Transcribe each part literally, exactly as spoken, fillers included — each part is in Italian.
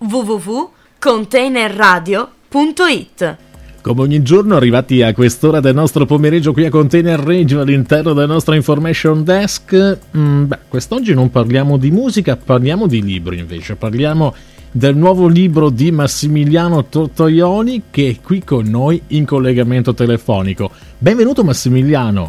w w w punto container radio punto it. Come ogni giorno, arrivati a quest'ora del nostro pomeriggio qui a Container Radio all'interno del nostro Information Desk, mm, beh, quest'oggi non parliamo di musica, parliamo di libri invece, parliamo del nuovo libro di Massimiliano Tortoioni che è qui con noi in collegamento telefonico. Benvenuto Massimiliano.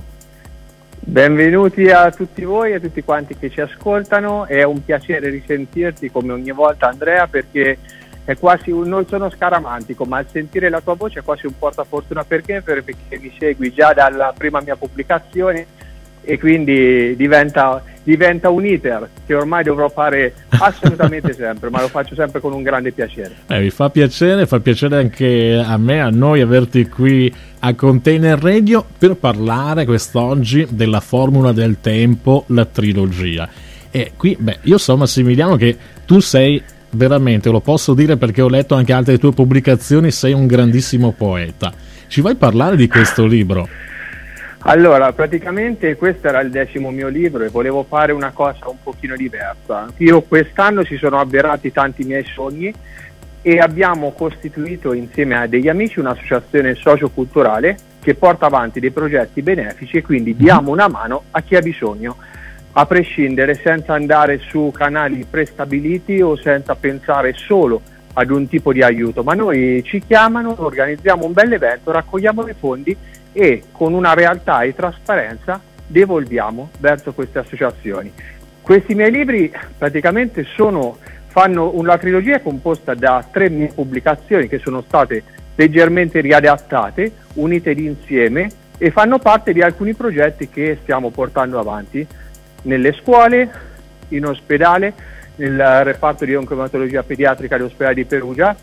Benvenuti a tutti voi e a tutti quanti che ci ascoltano, è un piacere risentirti come ogni volta Andrea, perché è quasi un, non sono scaramantico, ma al sentire la tua voce è quasi un portafortuna perché, perché mi segui già dalla prima mia pubblicazione e quindi diventa, diventa un iter che ormai dovrò fare assolutamente sempre, ma lo faccio sempre con un grande piacere. Eh, mi fa piacere, fa piacere anche a me, a noi averti qui a Container Radio per parlare quest'oggi della Formula del Tempo, la trilogia. E qui, beh, io so Massimiliano che tu sei veramente, lo posso dire perché ho letto anche altre tue pubblicazioni, sei un grandissimo poeta. Ci vuoi parlare di questo libro? Allora, praticamente questo era il decimo mio libro e volevo fare una cosa un pochino diversa. Io quest'anno si sono avverati tanti miei sogni e abbiamo costituito insieme a degli amici un'associazione socioculturale che porta avanti dei progetti benefici e quindi diamo una mano a chi ha bisogno, a prescindere, senza andare su canali prestabiliti o senza pensare solo ad un tipo di aiuto, ma noi ci chiamano, organizziamo un bel evento, raccogliamo dei fondi e con una realtà e trasparenza devolviamo verso queste associazioni. Questi miei libri praticamente sono, fanno una trilogia composta da tre mie pubblicazioni che sono state leggermente riadattate, unite insieme e fanno parte di alcuni progetti che stiamo portando avanti nelle scuole, in ospedale, nel reparto di oncoematologia pediatrica dell'ospedale di Perugia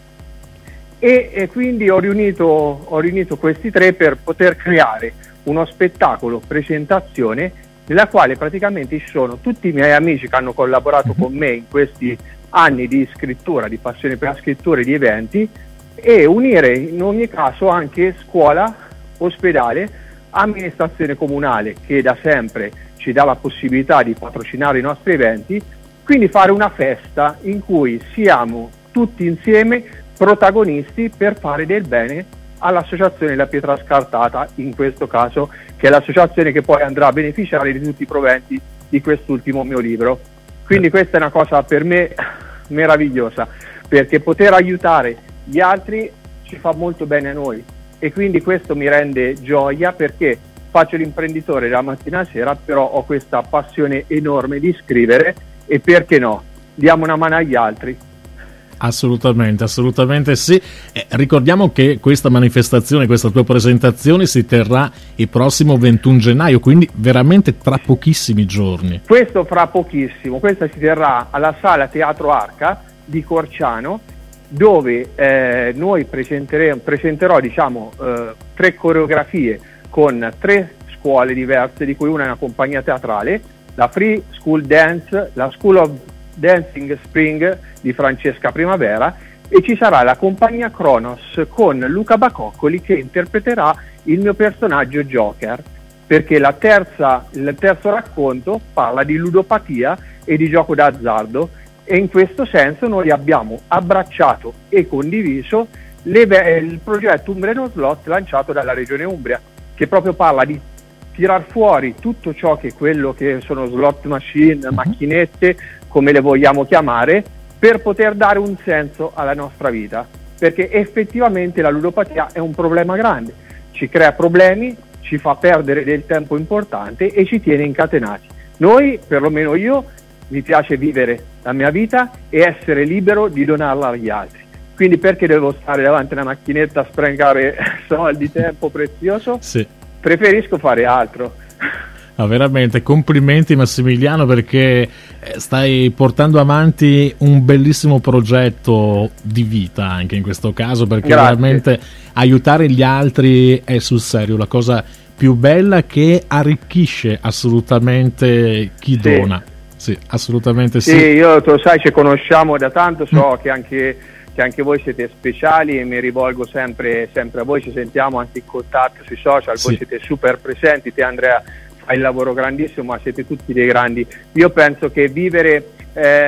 e, e quindi ho riunito, ho riunito questi tre per poter creare uno spettacolo presentazione nella quale praticamente ci sono tutti i miei amici che hanno collaborato con me in questi anni di scrittura, di passione per la scrittura e di eventi, e unire in ogni caso anche scuola, ospedale, amministrazione comunale che da sempre ci dà la possibilità di patrocinare i nostri eventi, quindi fare una festa in cui siamo tutti insieme protagonisti per fare del bene all'associazione La Pietra Scartata, in questo caso, che è l'associazione che poi andrà a beneficiare di tutti i proventi di quest'ultimo mio libro. Quindi questa è una cosa per me meravigliosa, perché poter aiutare gli altri ci fa molto bene a noi e quindi questo mi rende gioia, perché faccio l'imprenditore dalla mattina alla sera, però ho questa passione enorme di scrivere e perché no, diamo una mano agli altri. Assolutamente, assolutamente sì. Eh, ricordiamo che questa manifestazione, questa tua presentazione si terrà il prossimo ventuno gennaio, quindi veramente tra pochissimi giorni. Questo fra pochissimo, questa si terrà alla Sala Teatro Arca di Corciano, dove eh, noi presenteremo, presenterò diciamo eh, tre coreografie con tre scuole diverse, di cui una è una compagnia teatrale, la Free School Dance, la School of Dancing Spring di Francesca Primavera, e ci sarà la compagnia Kronos con Luca Bacoccoli che interpreterà il mio personaggio Joker, perché la terza, il terzo racconto parla di ludopatia e di gioco d'azzardo e in questo senso noi abbiamo abbracciato e condiviso le, il progetto Umbreno Slot lanciato dalla Regione Umbria, che proprio parla di tirar fuori tutto ciò che è quello che sono slot machine, macchinette, come le vogliamo chiamare, per poter dare un senso alla nostra vita, perché effettivamente la ludopatia è un problema grande, ci crea problemi, ci fa perdere del tempo importante e ci tiene incatenati. Noi, perlomeno io, mi piace vivere la mia vita e essere libero di donarla agli altri. Quindi perché devo stare davanti a una macchinetta a sprecare soldi, tempo prezioso? Sì. Preferisco fare altro. No, veramente complimenti Massimiliano, perché stai portando avanti un bellissimo progetto di vita anche in questo caso, perché Grazie. Veramente aiutare gli altri è sul serio la cosa più bella, che arricchisce assolutamente chi sì. dona. Sì, assolutamente sì. Sì, io tu lo sai, ci conosciamo da tanto, so mm. che anche che anche voi siete speciali e mi rivolgo sempre, sempre a voi, ci sentiamo anche in contatto sui social, sì. Voi siete super presenti, te Andrea fai il lavoro grandissimo, ma siete tutti dei grandi. Io penso che vivere, eh,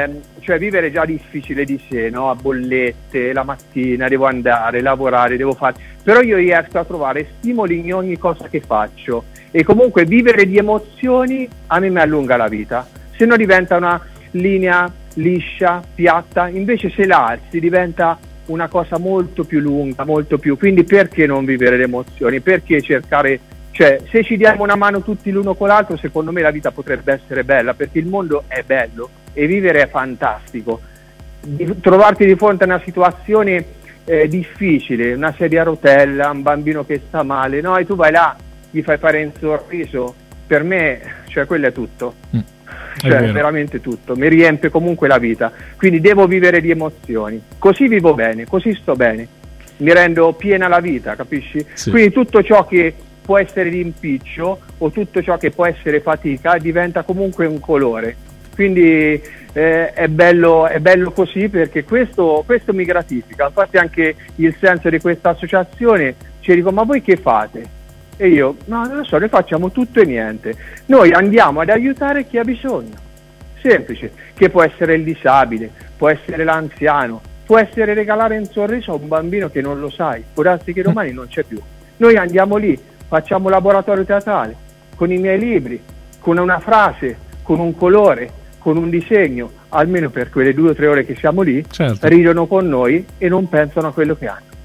cioè vivere già difficile di sé, no? A bollette, la mattina devo andare, lavorare, devo fare, però io riesco a trovare stimoli in ogni cosa che faccio e comunque vivere di emozioni a me mi allunga la vita, se no diventa una linea liscia, piatta, invece se la alzi diventa una cosa molto più lunga, molto più, quindi perché non vivere le emozioni, perché cercare, cioè se ci diamo una mano tutti l'uno con l'altro secondo me la vita potrebbe essere bella, perché il mondo è bello e vivere è fantastico. Di, trovarti di fronte a una situazione eh, difficile, una sedia a rotella, un bambino che sta male, no, e tu vai là, gli fai fare un sorriso, per me, cioè quello è tutto. Mm. Cioè veramente tutto, mi riempie comunque la vita, quindi devo vivere di emozioni, così vivo bene, così sto bene, mi rendo piena la vita, capisci? Sì. Quindi tutto ciò che può essere di impiccio o tutto ciò che può essere fatica diventa comunque un colore, quindi eh, è, bello, è bello così, perché questo, questo mi gratifica. Infatti anche il senso di questa associazione, ci dico, ma voi che fate? E io, no, non lo so, noi facciamo tutto e niente. Noi andiamo ad aiutare chi ha bisogno. Semplice, che può essere il disabile, può essere l'anziano, può essere regalare un sorriso a un bambino che non lo sai, può darsi che domani non c'è più. Noi andiamo lì, facciamo laboratorio teatrale, con i miei libri, con una frase, con un colore, con un disegno, almeno per quelle due o tre ore che siamo lì, certo. Ridono con noi e non pensano a quello che hanno.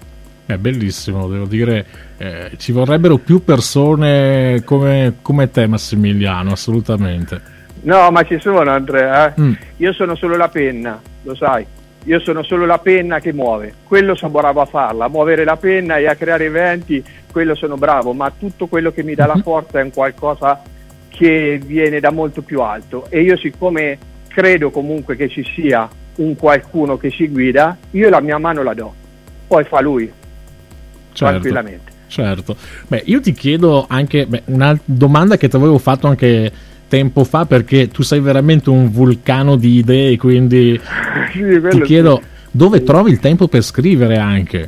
È bellissimo, devo dire, eh, ci vorrebbero più persone come, come te, Massimiliano, assolutamente. No, ma ci sono, Andrea, eh? mm. Io sono solo la penna, lo sai, io sono solo la penna che muove, quello sono bravo a farla, a muovere la penna e a creare eventi, quello sono bravo, ma tutto quello che mi dà mm-hmm. la forza è un qualcosa che viene da molto più alto, e io siccome credo comunque che ci sia un qualcuno che ci guida, io la mia mano la do, poi fa lui. Certo, tranquillamente. Certo. Beh, io ti chiedo anche beh, una domanda che ti avevo fatto anche tempo fa, perché tu sei veramente un vulcano di idee, quindi sì, ti chiedo sì. Dove sì. trovi il tempo per scrivere anche?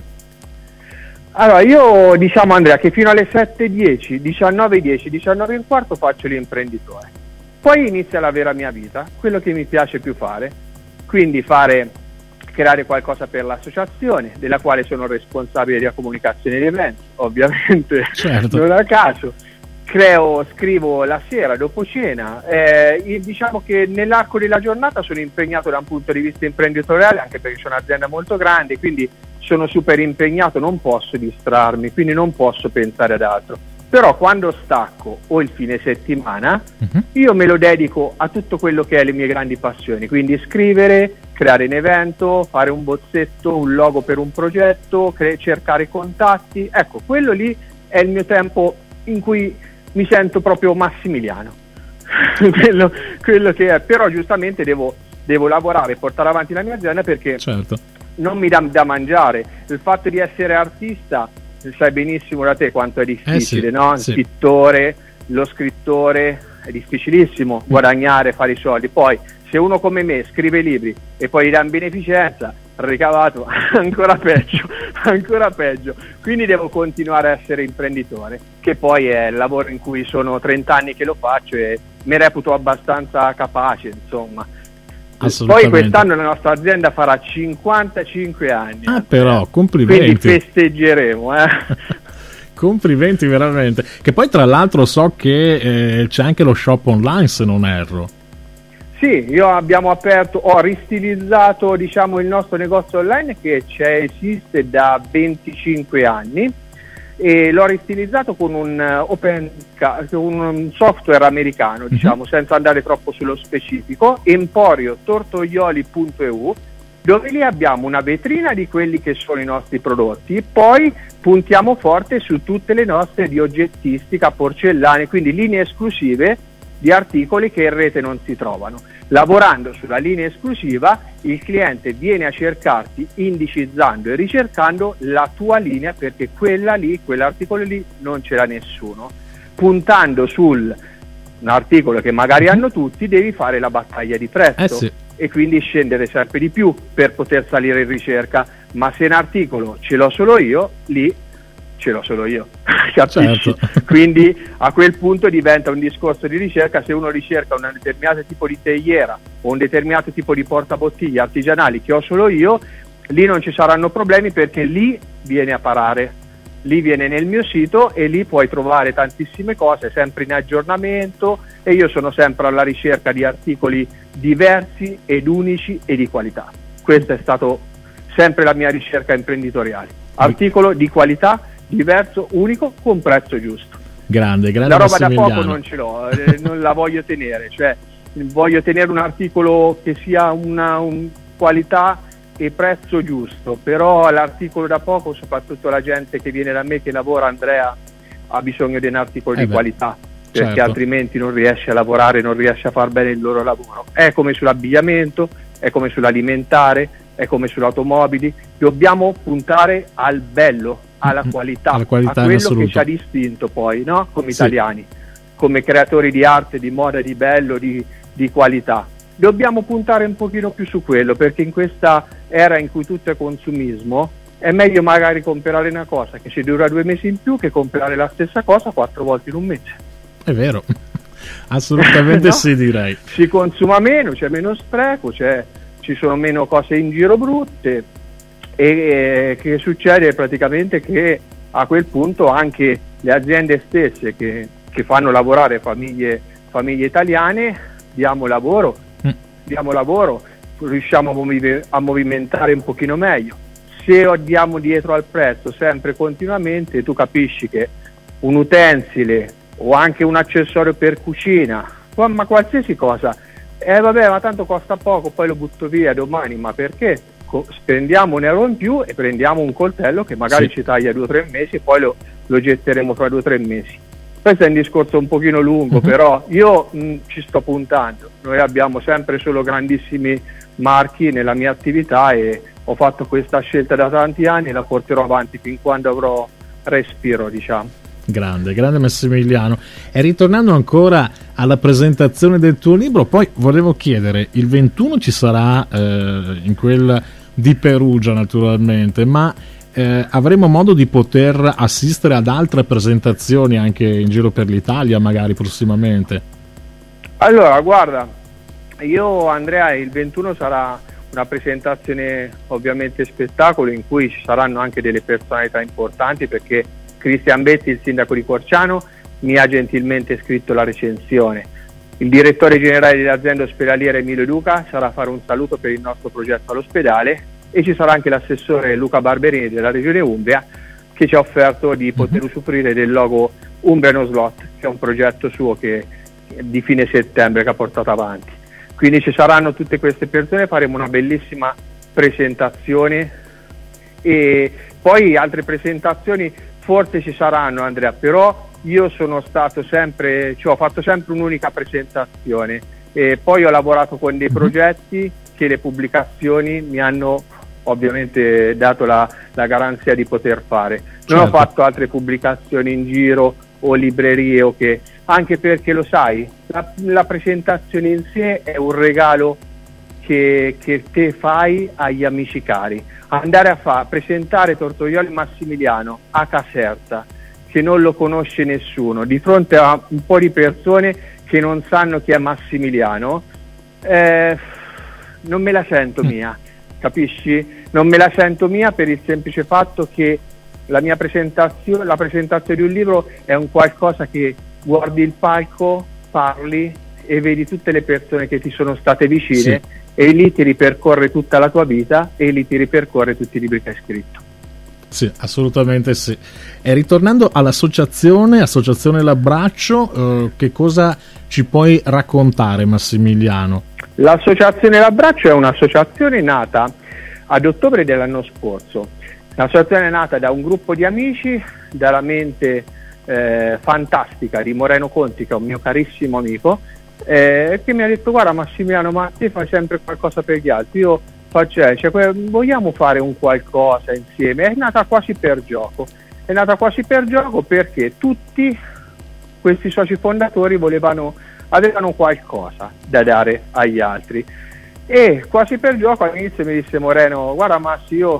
Allora, io diciamo, Andrea, che fino alle sette e dieci, diciannove e dieci, diciannove e un quarto faccio l'imprenditore, poi inizia la vera mia vita, quello che mi piace più fare, quindi fare creare qualcosa per l'associazione, della quale sono responsabile della comunicazione degli eventi, ovviamente, certo. Non a caso. Creo, scrivo la sera dopo cena, eh, diciamo che nell'arco della giornata sono impegnato da un punto di vista imprenditoriale, anche perché c'è un'azienda molto grande, quindi sono super impegnato, non posso distrarmi, quindi non posso pensare ad altro. Però quando stacco o il fine settimana, uh-huh. io me lo dedico a tutto quello che è le mie grandi passioni, quindi scrivere, creare un evento, fare un bozzetto, un logo per un progetto, cre- cercare contatti, ecco, quello lì è il mio tempo in cui mi sento proprio Massimiliano, quello, quello che è, però giustamente devo, devo lavorare e portare avanti la mia azienda, perché certo. non mi dà da mangiare, il fatto di essere artista, sai benissimo da te quanto è difficile, eh sì, no? Il sì. pittore, lo scrittore, è difficilissimo guadagnare, fare i soldi, poi se uno come me scrive libri e poi gli dà in beneficenza, ricavato ancora peggio, ancora peggio, quindi devo continuare a essere imprenditore, che poi è il lavoro in cui sono trenta anni che lo faccio e mi reputo abbastanza capace, insomma. Poi quest'anno la nostra azienda farà cinquantacinque anni. Ah, però, complimenti. Quindi festeggeremo, eh. Complimenti veramente. Che poi tra l'altro so che eh, c'è anche lo shop online, se non erro. Sì, io abbiamo aperto, ho ristilizzato diciamo il nostro negozio online che c'è, esiste da venticinque anni, e l'ho ristilizzato con un uh, open con un software americano, diciamo, mm-hmm. senza andare troppo sullo specifico, emporio tortoioli punto e u, dove lì abbiamo una vetrina di quelli che sono i nostri prodotti, poi puntiamo forte su tutte le nostre di oggettistica, porcellane, quindi linee esclusive di articoli che in rete non si trovano. Lavorando sulla linea esclusiva, il cliente viene a cercarti indicizzando e ricercando la tua linea, perché quella lì, quell'articolo lì non ce l'ha nessuno. Puntando sul un articolo che magari hanno tutti, devi fare la battaglia di prezzo, eh sì. e quindi scendere sempre di più per poter salire in ricerca, ma se un articolo ce l'ho solo io, lì ce l'ho solo io, capisci? Certo. Quindi a quel punto diventa un discorso di ricerca. Se uno ricerca un determinato tipo di teiera o un determinato tipo di portabottiglie artigianali che ho solo io, lì non ci saranno problemi, perché lì viene a parare, lì viene nel mio sito e lì puoi trovare tantissime cose sempre in aggiornamento, e io sono sempre alla ricerca di articoli diversi ed unici e di qualità. Questa è stato sempre la mia ricerca imprenditoriale: articolo di qualità, diverso, unico, con prezzo giusto. Grande, grande. La roba da poco non ce l'ho, eh, non la voglio tenere, cioè voglio tenere un articolo che sia una un qualità e prezzo giusto, però l'articolo da poco, soprattutto la gente che viene da me, che lavora, Andrea, ha bisogno di un articolo eh di beh, qualità, perché certo. altrimenti non riesce a lavorare, non riesce a far bene il loro lavoro. È come sull'abbigliamento, è come sull'alimentare, è come sull'automobili. Dobbiamo puntare al bello, alla qualità, alla qualità a quello assoluto. che ci ha distinto poi, no? Come Sì. italiani, come creatori di arte, di moda, di bello, di, di qualità. Dobbiamo puntare un pochino più su quello, perché in questa era in cui tutto è consumismo è meglio magari comprare una cosa che ci dura due mesi in più che comprare la stessa cosa quattro volte in un mese. È vero, assolutamente No? Sì, direi. Si consuma meno, c'è meno spreco, c'è, ci sono meno cose in giro brutte, e eh, che succede praticamente che a quel punto anche le aziende stesse che, che fanno lavorare famiglie, famiglie italiane, diamo lavoro, Mm. diamo lavoro, riusciamo a, movi- a movimentare un pochino meglio. Se andiamo dietro al prezzo sempre continuamente, tu capisci che un utensile o anche un accessorio per cucina, ma qualsiasi cosa, eh vabbè, ma tanto costa poco, poi lo butto via domani. Ma perché? Co- spendiamo un euro in più e prendiamo un coltello che magari Sì. ci taglia due o tre mesi e poi lo, lo getteremo fra due o tre mesi. Questo è un discorso un pochino lungo, Mhm. però io mh, ci sto puntando. Noi abbiamo sempre solo grandissimi marchi nella mia attività e ho fatto questa scelta da tanti anni e la porterò avanti fin quando avrò respiro, diciamo. Grande, grande Massimiliano. E ritornando ancora alla presentazione del tuo libro, poi volevo chiedere, il ventuno ci sarà eh, in quel di Perugia naturalmente, ma eh, avremo modo di poter assistere ad altre presentazioni anche in giro per l'Italia magari prossimamente? Allora, guarda, io Andrea, il ventuno sarà una presentazione ovviamente spettacolo in cui ci saranno anche delle personalità importanti, perché Cristian Betti, il sindaco di Corciano, mi ha gentilmente scritto la recensione. Il direttore generale dell'azienda ospedaliera Emilio Duca sarà a fare un saluto per il nostro progetto all'ospedale, e ci sarà anche l'assessore Luca Barberini della regione Umbria, che ci ha offerto di poter Mhm. usufruire del logo Umbriano Slot, che è un progetto suo che di fine settembre che ha portato avanti. Quindi ci saranno tutte queste persone, faremo una bellissima presentazione e poi altre presentazioni forse ci saranno, Andrea, però io sono stato sempre, cioè ho fatto sempre un'unica presentazione e poi ho lavorato con dei progetti che le pubblicazioni mi hanno ovviamente dato la, la garanzia di poter fare. Non Certo. ho fatto altre pubblicazioni in giro o librerie o che, anche perché lo sai, la, la presentazione in sé è un regalo che, che te fai agli amici cari. Andare a fa, presentare Tortorioli Massimiliano a Caserta, che non lo conosce nessuno, di fronte a un po' di persone che non sanno chi è Massimiliano, eh, non me la sento mia, capisci? Non me la sento mia per il semplice fatto che la mia presentazione, la presentazione di un libro è un qualcosa che guardi il palco, parli e vedi tutte le persone che ti sono state vicine, Sì. e lì ti ripercorre tutta la tua vita e lì ti ripercorre tutti i libri che hai scritto. Sì, assolutamente sì. E ritornando all'associazione, Associazione L'Abbraccio, eh, che cosa ci puoi raccontare, Massimiliano? L'associazione L'Abbraccio è un'associazione nata ad ottobre dell'anno scorso. L'associazione è nata da un gruppo di amici, dalla mente eh, fantastica di Moreno Conti, che è un mio carissimo amico, eh, che mi ha detto: guarda Massimiliano, ma te fai sempre qualcosa per gli altri, io faccio, cioè, vogliamo fare un qualcosa insieme. È nata quasi per gioco, è nata quasi per gioco perché tutti questi soci fondatori volevano, avevano qualcosa da dare agli altri, e quasi per gioco all'inizio mi disse Moreno: guarda Massi, io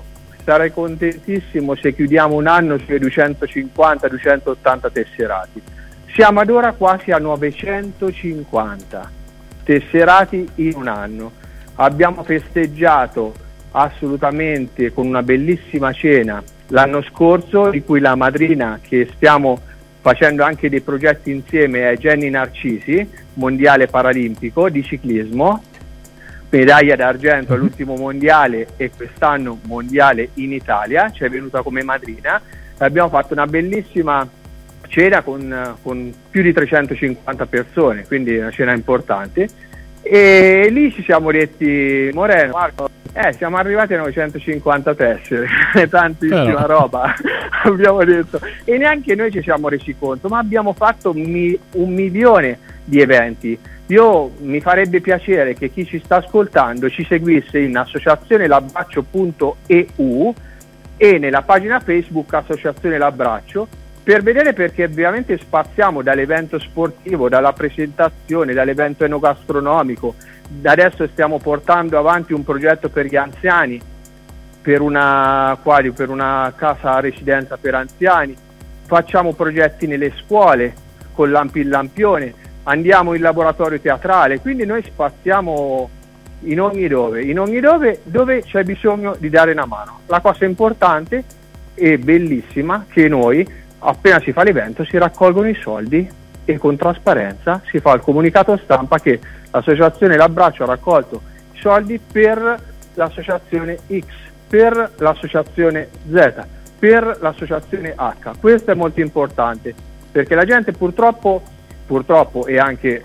sarei contentissimo se chiudiamo un anno sui duecentocinquanta duecentottanta tesserati. Siamo ad ora quasi a novecentocinquanta tesserati in un anno. Abbiamo festeggiato assolutamente con una bellissima cena l'anno scorso, di cui la madrina, che stiamo facendo anche dei progetti insieme, è Jenny Narcisi, mondiale paralimpico di ciclismo, medaglia d'argento all'ultimo mondiale e quest'anno mondiale in Italia, ci è venuta come madrina. Abbiamo fatto una bellissima cena con, con più di trecentocinquanta persone, quindi una cena importante, e lì ci siamo detti: Moreno, Marco, eh, siamo arrivati a novecentocinquanta tessere, tantissima Però. roba abbiamo detto, e neanche noi ci siamo resi conto, ma abbiamo fatto mi, un milione di eventi. Io mi farebbe piacere che chi ci sta ascoltando ci seguisse in associazione l'abbraccio punto e u e nella pagina Facebook Associazione L'Abbraccio, per vedere, perché ovviamente spaziamo dall'evento sportivo, dalla presentazione, dall'evento enogastronomico. Adesso stiamo portando avanti un progetto per gli anziani, per una, quali, per una casa residenza per anziani, facciamo progetti nelle scuole con Lampi il Lampione, andiamo in laboratorio teatrale, quindi noi spaziamo in ogni dove, in ogni dove dove c'è bisogno di dare una mano. La cosa importante e bellissima che noi, appena si fa l'evento, si raccolgono i soldi e con trasparenza si fa il comunicato stampa che l'associazione L'Abbraccio ha raccolto i soldi per l'associazione X, per l'associazione Z, per l'associazione H. Questo è molto importante, perché la gente purtroppo, purtroppo e anche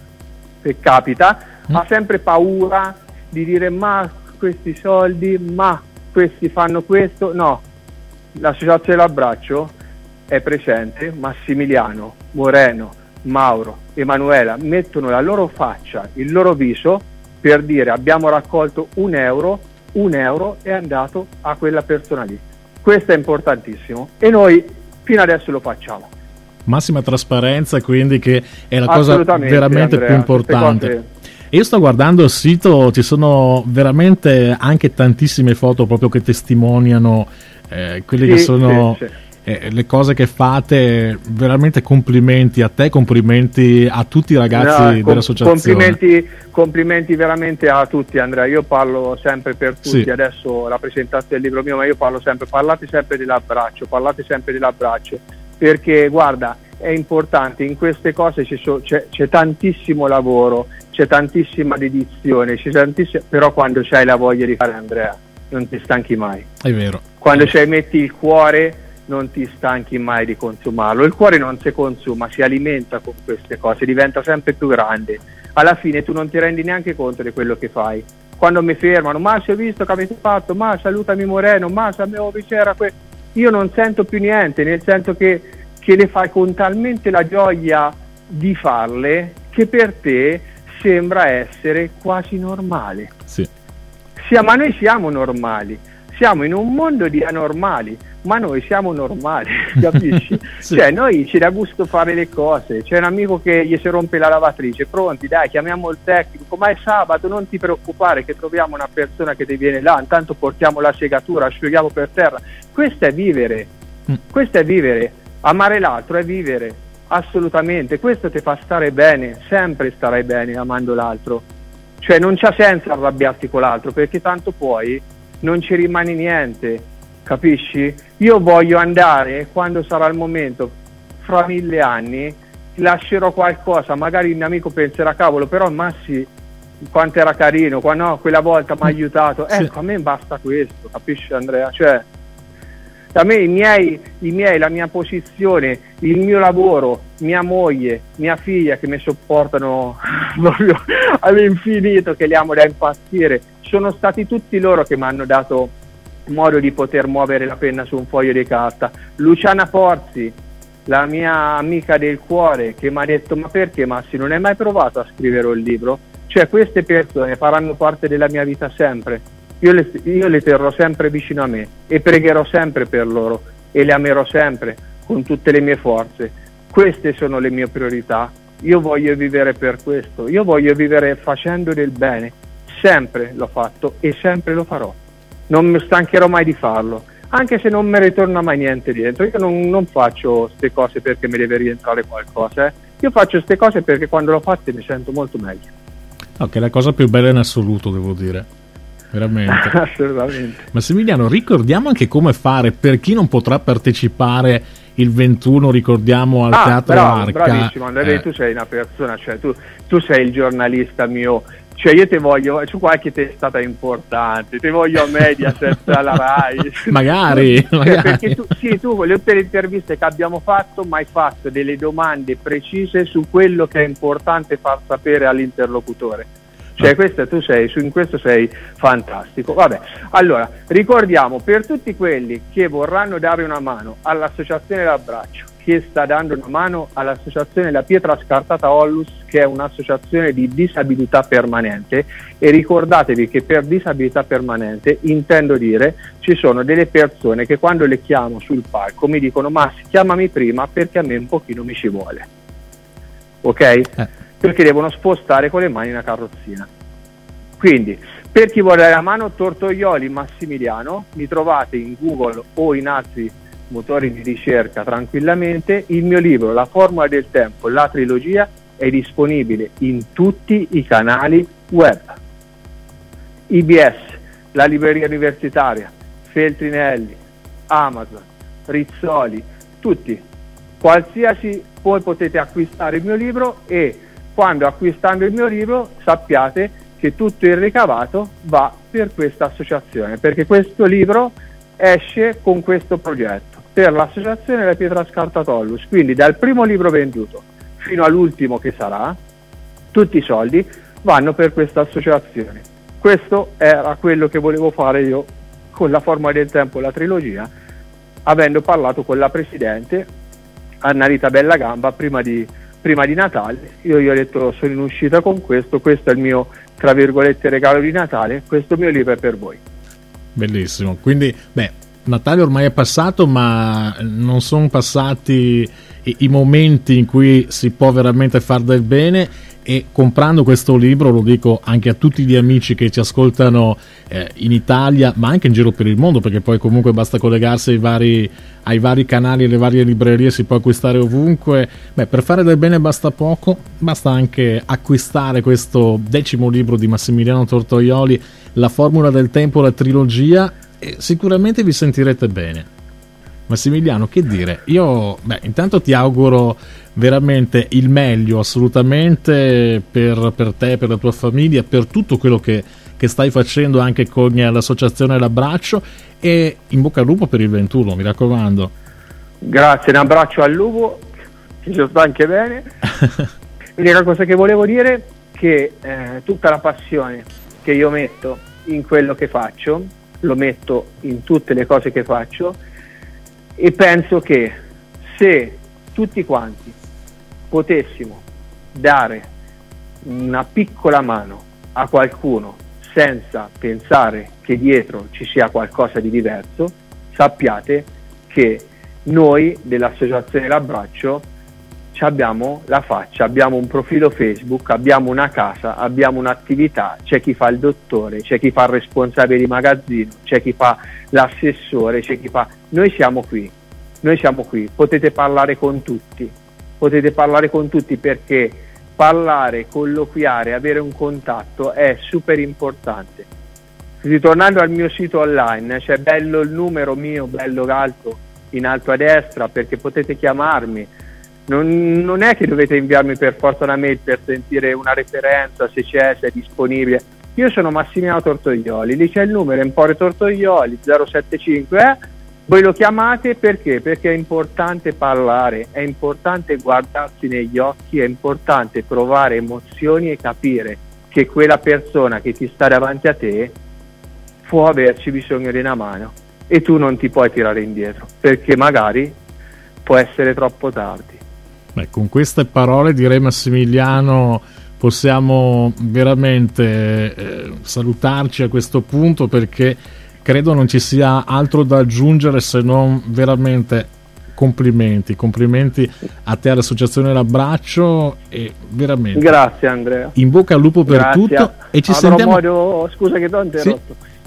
se capita, mm. ha sempre paura di dire: ma questi soldi, ma questi fanno questo. No, l'associazione L'Abbraccio è presente, Massimiliano, Moreno, Mauro, Emanuela mettono la loro faccia, il loro viso per dire: abbiamo raccolto un euro, un euro è andato a quella persona lì. Questo è importantissimo e noi fino adesso lo facciamo. Massima trasparenza, quindi, che è la cosa veramente Andrea, più importante. Io sto guardando il sito, ci sono veramente anche tantissime foto proprio che testimoniano eh, quelli sì, che sono... Sì, sì. Eh, le cose che fate. Veramente complimenti a te, complimenti a tutti i ragazzi no, com- dell'associazione. Complimenti, complimenti veramente a tutti, Andrea. Io parlo sempre per tutti, sì. Adesso la presentazione del libro mio, ma io parlo sempre, parlate sempre dell'abbraccio, parlate sempre dell'abbraccio, perché guarda, è importante, in queste cose ci so, c'è, c'è tantissimo lavoro, c'è tantissima dedizione, c'è tantissimo, però quando c'hai la voglia di fare, Andrea, non ti stanchi mai. È vero. Quando c'hai, metti il cuore, non ti stanchi mai di consumarlo. Il cuore non si consuma, si alimenta con queste cose, diventa sempre più grande. Alla fine tu non ti rendi neanche conto di quello che fai. Quando mi fermano: ma si è visto che avete fatto, ma salutami Moreno, ma sapevo che c'era que-. Io non sento più niente, nel senso che, che le fai con talmente la gioia di farle che per te sembra essere quasi normale. Sì. Sì, ma noi siamo normali, siamo in un mondo di anormali, ma noi siamo normali, capisci? Sì. Cioè, noi ci dà gusto fare le cose. C'è un amico che gli si rompe la lavatrice, pronti, dai, chiamiamo il tecnico, ma è sabato, non ti preoccupare che troviamo una persona che ti viene là, intanto portiamo la segatura, asciughiamo per terra. Questo è vivere, mm. questo è vivere. Amare l'altro è vivere, assolutamente. Questo ti fa stare bene, sempre starai bene amando l'altro. Cioè non c'ha senso arrabbiarti con l'altro, perché tanto poi non ci rimane niente. Capisci? Io voglio andare, quando sarà il momento, fra mille anni, lascerò qualcosa, magari il mio amico penserà: cavolo, però Massi quanto era carino, qua no, quella volta mi ha aiutato. Ecco, sì. A me basta questo, capisci, Andrea? Cioè, a me i miei, i miei, la mia posizione, il mio lavoro, mia moglie, mia figlia che mi sopportano proprio all'infinito, che li amo da impazzire, sono stati tutti loro che mi hanno dato modo di poter muovere la penna su un foglio di carta. Luciana Forzi, la mia amica del cuore, che mi ha detto: ma perché Massi non hai mai provato a scrivere un libro? Cioè, queste persone faranno parte della mia vita sempre, io le, io le terrò sempre vicino a me e pregherò sempre per loro e le amerò sempre con tutte le mie forze. Queste sono le mie priorità. Io voglio vivere per questo, io voglio vivere facendo del bene, sempre l'ho fatto e sempre lo farò. non mi stancherò mai di farlo, anche se non mi ritorna mai niente dentro. Io non, non faccio queste cose perché mi deve rientrare qualcosa, eh. Io faccio queste cose perché quando l'ho fatte mi sento molto meglio. No, che è la cosa più bella in assoluto, devo dire, veramente. Assolutamente. Massimiliano, ricordiamo anche come fare per chi non potrà partecipare il ventuno, ricordiamo, al ah, Teatro bravo, Arca. Bravissimo Andrea, eh. Tu sei una persona, cioè tu, tu sei il giornalista mio, cioè io ti voglio su qualche testata importante, ti voglio a Mediaset, alla Rai. magari, cioè, magari. Perché tu, sì, tu con le tutte le interviste che abbiamo fatto mi hai fatto delle domande precise su quello che è importante far sapere all'interlocutore. Cioè questo, tu sei, su, in questo sei fantastico. Vabbè, allora ricordiamo per tutti quelli che vorranno dare una mano all'Associazione L'Abbraccio, che sta dando una mano all'Associazione La Pietra Scartata Ollus, che è un'associazione di disabilità permanente, e ricordatevi che per disabilità permanente intendo dire ci sono delle persone che quando le chiamo sul palco mi dicono Massi, chiamami prima perché a me un pochino mi ci vuole, ok? Eh. Perché devono spostare con le mani una carrozzina. Quindi per chi vuole la mano, Tortoioli Massimiliano, mi trovate in Google o in altri motori di ricerca tranquillamente. Il mio libro La Formula del Tempo, la trilogia, è disponibile in tutti i canali web. I B S, la libreria universitaria, Feltrinelli, Amazon, Rizzoli, tutti, qualsiasi, voi potete acquistare il mio libro, e quando acquistando il mio libro sappiate che tutto il ricavato va per questa associazione, perché questo libro esce con questo progetto per l'associazione La Pietra Scartata Ollus. Quindi dal primo libro venduto fino all'ultimo che sarà, tutti i soldi vanno per questa associazione. Questo era quello che volevo fare io con La Formula del Tempo, la trilogia, avendo parlato con la presidente Anna Rita Bellagamba prima di prima di Natale. Io gli ho detto sono in uscita con questo, questo è il mio tra virgolette regalo di Natale, questo mio libro è per voi. Bellissimo, quindi beh, Natale ormai è passato, ma non sono passati i, i momenti in cui si può veramente far del bene, e comprando questo libro, lo dico anche a tutti gli amici che ci ascoltano eh, in Italia, ma anche in giro per il mondo, perché poi comunque basta collegarsi ai vari, ai vari canali e le varie librerie, si può acquistare ovunque. Beh, per fare del bene basta poco, basta anche acquistare questo decimo libro di Massimiliano Tortoioli, La Formula del Tempo, la trilogia, e sicuramente vi sentirete bene. Massimiliano, che dire, io beh, intanto ti auguro veramente il meglio, assolutamente, per, per te, per la tua famiglia, per tutto quello che, che stai facendo anche con l'associazione L'Abbraccio, e in bocca al lupo per il ventuno, mi raccomando. Grazie, un abbraccio al lupo, che ci sta anche bene. L'unica cosa che volevo dire è che eh, tutta la passione che io metto in quello che faccio, lo metto in tutte le cose che faccio, e penso che se tutti quanti potessimo dare una piccola mano a qualcuno senza pensare che dietro ci sia qualcosa di diverso, sappiate che noi dell'Associazione L'Abbraccio abbiamo la faccia, abbiamo un profilo Facebook, abbiamo una casa, abbiamo un'attività, c'è chi fa il dottore, c'è chi fa il responsabile di magazzino, c'è chi fa l'assessore, c'è chi fa... Noi siamo qui, noi siamo qui, potete parlare con tutti, potete parlare con tutti perché parlare, colloquiare, avere un contatto è super importante. Ritornando al mio sito online, c'è bello il numero mio, bello alto, in alto a destra, perché potete chiamarmi. Non, non è che dovete inviarmi per forza una mail per sentire una referenza, se c'è, se è disponibile. Io sono Massimiliano Tortoioli, lì c'è il numero Empore Tortoioli zero sette cinque, eh? Voi lo chiamate perché? Perché è importante parlare, è importante guardarsi negli occhi, è importante provare emozioni e capire che quella persona che ti sta davanti a te può averci bisogno di una mano, e tu non ti puoi tirare indietro perché magari può essere troppo tardi. Beh, con queste parole direi, Massimiliano, possiamo veramente eh, salutarci a questo punto, perché credo non ci sia altro da aggiungere se non veramente complimenti, complimenti a te, all'Associazione L'Abbraccio, e veramente grazie Andrea, in bocca al lupo per grazie. tutto, e ci avrò sentiamo modo, scusa che ti ho interrotto, sì?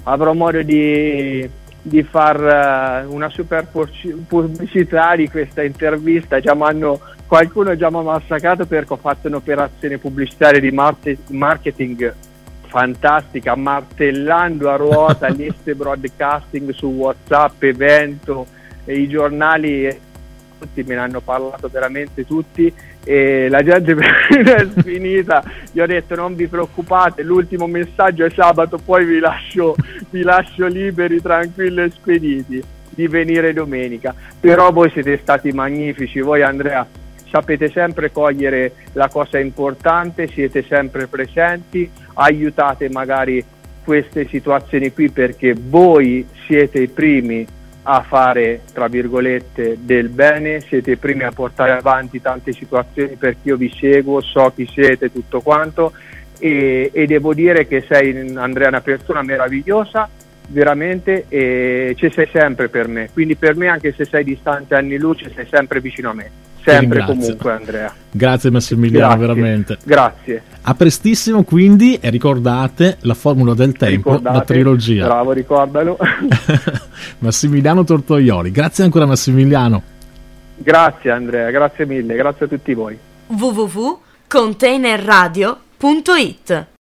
avrò modo di, di far uh, una super pubblicità di questa intervista. Già m'hanno, qualcuno già mi ha massacrato perché ho fatto un'operazione pubblicitaria di marketing fantastica, martellando a ruota liste broadcasting su WhatsApp, evento, e i giornali tutti me ne hanno parlato, veramente tutti, e la gente è finita. Gli ho detto non vi preoccupate, l'ultimo messaggio è sabato, poi vi lascio, vi lascio liberi, tranquilli e spediti di venire domenica. Però voi siete stati magnifici, voi Andrea sapete sempre cogliere la cosa importante, siete sempre presenti, aiutate magari queste situazioni qui perché voi siete i primi a fare, tra virgolette, del bene, siete i primi a portare avanti tante situazioni perché io vi seguo, so chi siete, tutto quanto, e, e devo dire che sei, Andrea, una persona meravigliosa, veramente, e ci sei sempre per me, quindi per me, anche se sei distante anni luce, sei sempre vicino a me, sempre, comunque, Andrea. Grazie Massimiliano, grazie, veramente. Grazie. A prestissimo, quindi, e ricordate la formula del tempo, ricordate, la trilogia. Bravo, ricordalo. Massimiliano Tortoioli, grazie ancora Massimiliano. Grazie Andrea, grazie mille, grazie a tutti voi. w w w punto containerradio punto it